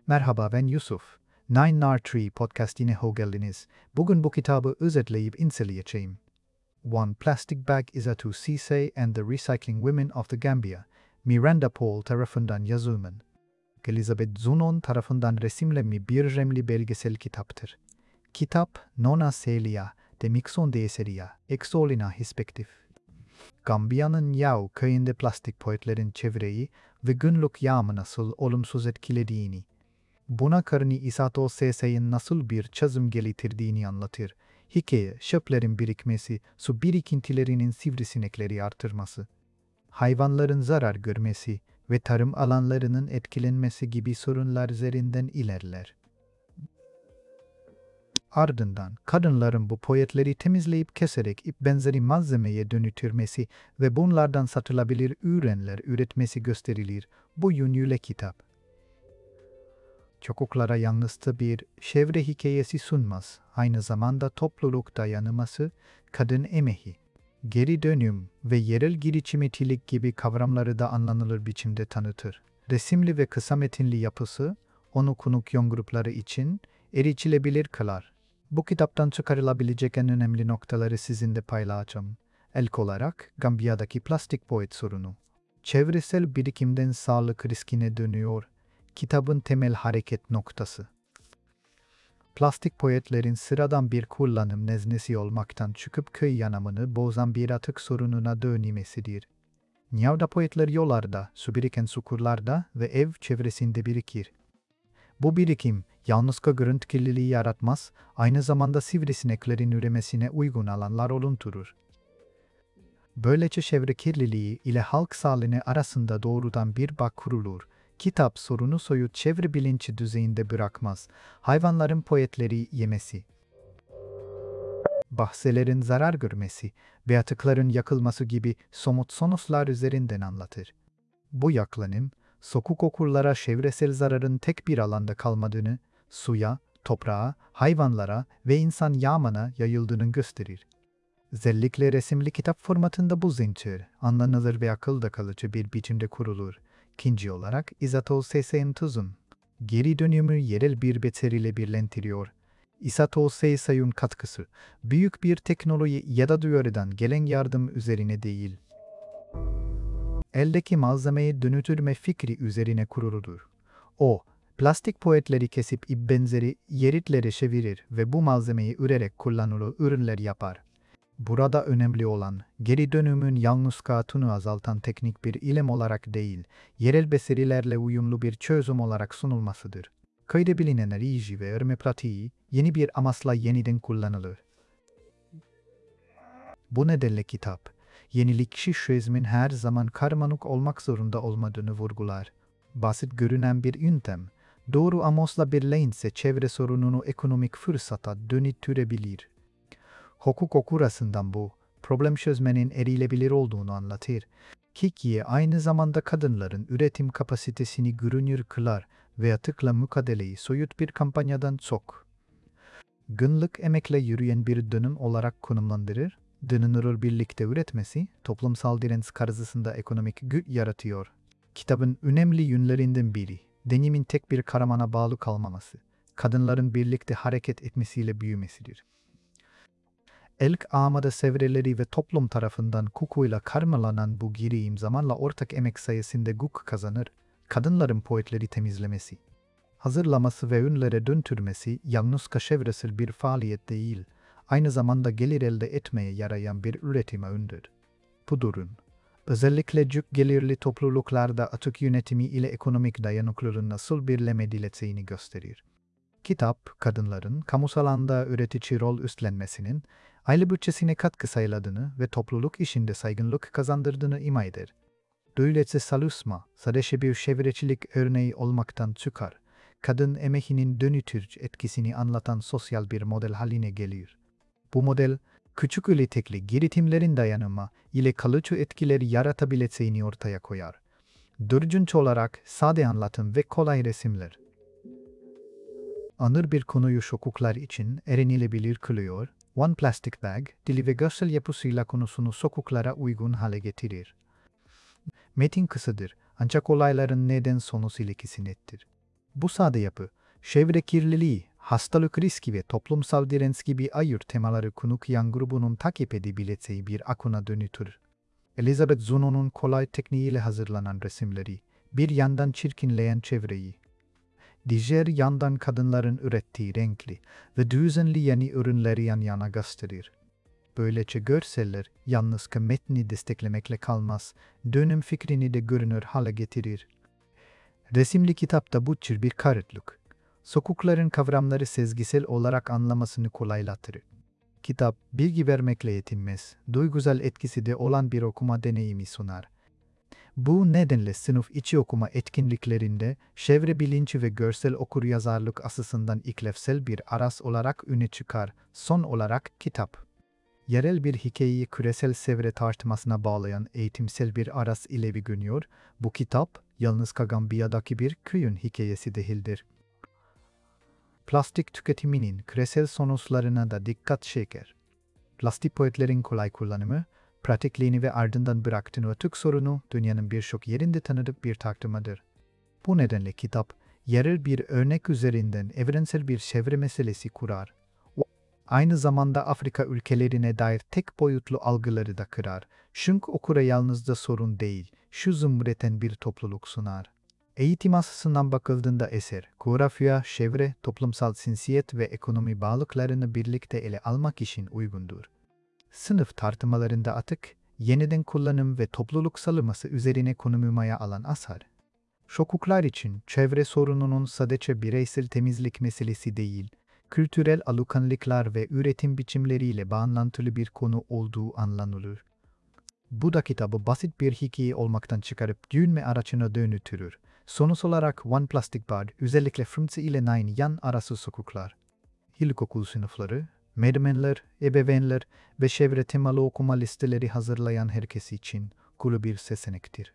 Merhaba, ben Yusuf. Nine Nar Tree podcastine hoş geldiniz. Bugün bu kitabı özetleyip inceleyeceğim. One Plastic Bag is a to Cisse and the Recycling Women of the Gambia, Miranda Paul tarafından yazılmış. Elizabeth Zunon tarafından resimlenmiş bir remli belgesel kitaptır. Kitap, Nona Celia, de Mixon de Eseria, Exolina Hispektif. Gambiya'nın Yao köyünde plastik poetlerin çevreyi ve günlük yaşamı nasıl olumsuz etkilediğini, buna karını İsato Sesey'in nasıl bir çözüm getirdiğini anlatır. Hikaye, çöplerin birikmesi, su birikintilerinin sivrisinekleri artırması, hayvanların zarar görmesi ve tarım alanlarının etkilenmesi gibi sorunlar üzerinden ilerler. Ardından kadınların bu poetleri temizleyip keserek ip benzeri malzemeye dönüştürmesi ve bunlardan satılabilir ürünler üretmesi gösterilir bu yönüyle kitap. Çocuklara yalnızca bir çevre hikayesi sunmaz, aynı zamanda topluluk dayanışması, kadın emeği, geri dönüm ve yerel girişimcilik gibi kavramları da anlanılır biçimde tanıtır. Resimli ve kısa metinli yapısı, onu konuk yoğun grupları için erişilebilir kılar. Bu kitaptan çıkarılabilecek en önemli noktaları sizinle paylaşacağım. İlk olarak Gambiya'daki plastik poet sorunu. Çevresel birikimden sağlık riskine dönüyor. Kitabın temel hareket noktası. Plastik poetlerin sıradan bir kullanım nesnesi olmaktan çıkıp köy yaşamını bozan bir atık sorununa dönmesidir. Nyavda poetler yollarda, su biriken çukurlarda ve ev çevresinde birikir. Bu birikim yalnızca görüntü kirliliği yaratmaz, aynı zamanda sivrisineklerin üremesine uygun alanlar oluşturur. Böylece çevre kirliliği ile halk sağlığı arasında doğrudan bir bağ kurulur. Kitap sorunu soyut çevre bilinci düzeyinde bırakmaz. Hayvanların poetleri yemesi, bahçelerin zarar görmesi ve atıkların yakılması gibi somut sonuçlar üzerinden anlatır. Bu yaklaşım, sokak okurlara çevresel zararın tek bir alanda kalmadığını, suya, toprağa, hayvanlara ve insan yaşamına yayıldığını gösterir. Özellikle resimli kitap formatında bu zincir, anlanılır ve akılda kalıcı bir biçimde kurulur. İkinci olarak Isato Seise'nin tuzun geri dönümü yerel bir beceriyle birleştiriyor. Isato Seise'nin katkısı, büyük bir teknoloji ya da duyarıdan gelen yardım üzerine değil, eldeki malzemeyi dönüştürme fikri üzerine kuruludur. O, plastik poetleri kesip ip benzeri yeritlere çevirir ve bu malzemeyi ürerek kullanılı ürünler yapar. Burada önemli olan, geri dönümün yalnızca tunu azaltan teknik bir ilim olarak değil, yerel becerilerle uyumlu bir çözüm olarak sunulmasıdır. Köyde bilinen enerji ve örme pratiği, yeni bir amaçla yeniden kullanılır. Bu nedenle kitap, yenilikçi çözümün her zaman karmaşık olmak zorunda olmadığını vurgular. Basit görünen bir yöntem, doğru amaçla birleşince çevre sorununu ekonomik fırsata dönüştürebilir. Hukuk okurasından bu, problem çözmenin erilebilir olduğunu anlatır. Hikaye aynı zamanda kadınların üretim kapasitesini görünür kılar ve atıkla mücadeleyi soyut bir kampanyadan çok günlük emekle yürüyen bir dönüm olarak konumlandırır. Dönünür birlikte üretmesi, toplumsal direnç karşısında ekonomik güç yaratıyor. Kitabın önemli yönlerinden biri, deneyimin tek bir kahramana bağlı kalmaması, kadınların birlikte hareket etmesiyle büyümesidir. İlk aşamada çevreleri ve toplum tarafından hukukuyla karmalanan bu girişim zamanla ortak emek sayesinde güç kazanır. Kadınların poetleri temizlemesi, hazırlaması ve ünlere döndürmesi yalnızca çevresel bir faaliyet değil, aynı zamanda gelir elde etmeye yarayan bir üretim öndür. Bu durum, özellikle düşük gelirli topluluklarda atık yönetimi ile ekonomik dayanıklılığın nasıl birlemedileceğini gösterir. Kitap, kadınların kamusal alanda üretici rol üstlenmesinin, aile bütçesine katkı sağladığını ve topluluk işinde saygınlık kazandırdığını ima eder. Böylece çalışma, sadece bir çevrecilik örneği olmaktan çıkar, kadın emeğinin dönüştürücü etkisini anlatan sosyal bir model haline gelir. Bu model, küçük ölçekli girişimlerin dayanımı ile kalıcı etkileri yaratabileceğini ortaya koyar. Dördüncü olarak sade anlatım ve kolay resimler. Anır bir konuyu çocuklar için öğrenilebilir kılıyor, One Plastic Bag, dili ve görsel yapısıyla konusunu çocuklara uygun hale getirir. Metin kısadır, ancak olayların neden sonuç ilişkisi nettir. Bu sade yapı, çevre kirliliği, hastalık riski ve toplumsal direnç gibi ağır temaları konuk yan grubunun takip edebileceği bir akına dönütür. Elizabeth Zunon'un kolay tekniğiyle hazırlanan resimleri, bir yandan çirkinleyen çevreyi, diğer yandan kadınların ürettiği renkli ve düzenli yeni ürünleri yan yana gösterir. Böylece görseller yalnız metni desteklemekle kalmaz, dönem fikrini de görünür hale getirir. Resimli kitapta bu tür bir karıtlık, sokukların kavramları sezgisel olarak anlamasını kolaylatır. Kitap, bilgi vermekle yetinmez, duygusal etkisi de olan bir okuma deneyimi sunar. Bu nedenle sınıf içi okuma etkinliklerinde çevre bilinci ve görsel okuryazarlık açısından işlevsel bir araç olarak öne çıkar. Son olarak kitap. Yerel bir hikayeyi küresel çevre tartışmasına bağlayan eğitimsel bir araç ile görünüyor. Bu kitap, yalnız Gambiya'daki bir köyün hikayesi değildir. Plastik tüketiminin küresel sonuçlarına da dikkat çeker. Plastik poğetlerin kolay kullanımı, pratikliğini ve ardından bıraktığını atık sorunu dünyanın birçok yerinde tanıdık bir takdimadır. Bu nedenle kitap, yerel bir örnek üzerinden evrensel bir çevre meselesi kurar. Aynı zamanda Afrika ülkelerine dair tek boyutlu algıları da kırar. Çünkü okura yalnızca sorun değil, şu zümreten bir topluluk sunar. Eğitim açısından bakıldığında eser, coğrafya, çevre, toplumsal cinsiyet ve ekonomi bağlıklarını birlikte ele almak için uygundur. Sınıf tartışmalarında atık, yeniden kullanım ve topluluk salıması üzerine konumlamaya alan asar. Çocuklar için çevre sorununun sadece bireysel temizlik meselesi değil, kültürel alışkanlıklar ve üretim biçimleriyle bağlantılı bir konu olduğu anlanılır. Bu da kitabı basit bir hikaye olmaktan çıkarıp düşünme araçına dönütürür. Sonuç olarak One Plastic Bag özellikle Fırmsı ile Nine yan arası sokuklar, ilkokul sınıfları, menemenler, ebeveynler ve çevre temalı okuma listeleri hazırlayan herkes için kuru bir seçenektir.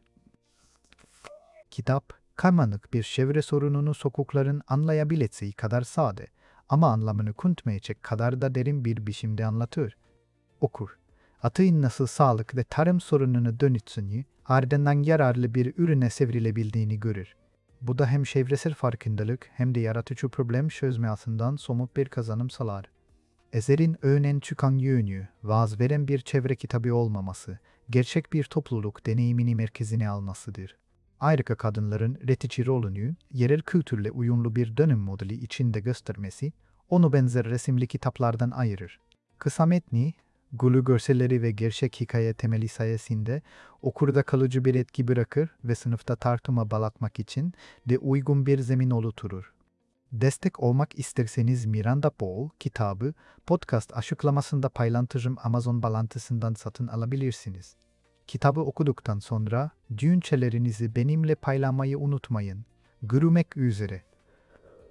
Kitap, karmaşık bir çevre sorununu sokukların anlayabileceği kadar sade ama anlamını kunutmayacak kadar da derin bir biçimde anlatır. Okur, atığın nasıl sağlık ve tarım sorununu dönütsünü, ardından yararlı bir ürüne çevrilebildiğini görür. Bu da hem çevresel farkındalık hem de yaratıcı problem çözme açısından somut bir kazanım sağlar. Eserin önen çıkan yönü, vaaz veren bir çevre kitabı olmaması, gerçek bir topluluk deneyimini merkezine almasıdır. Ayrıca kadınların üretici rolünü yerel kültürle uyumlu bir dönüm modeli içinde göstermesi, onu benzer resimli kitaplardan ayırır. Kısa metni, gulu görselleri ve gerçek hikaye temeli sayesinde okurda kalıcı bir etki bırakır ve sınıfta tartışma bağlatmak için de uygun bir zemin oluşturur. Destek olmak isterseniz Miranda Paul kitabı podcast açıklamasında paylaştığım Amazon bağlantısından satın alabilirsiniz. Kitabı okuduktan sonra düşüncelerinizi benimle paylaşmayı unutmayın. Görüşmek üzere.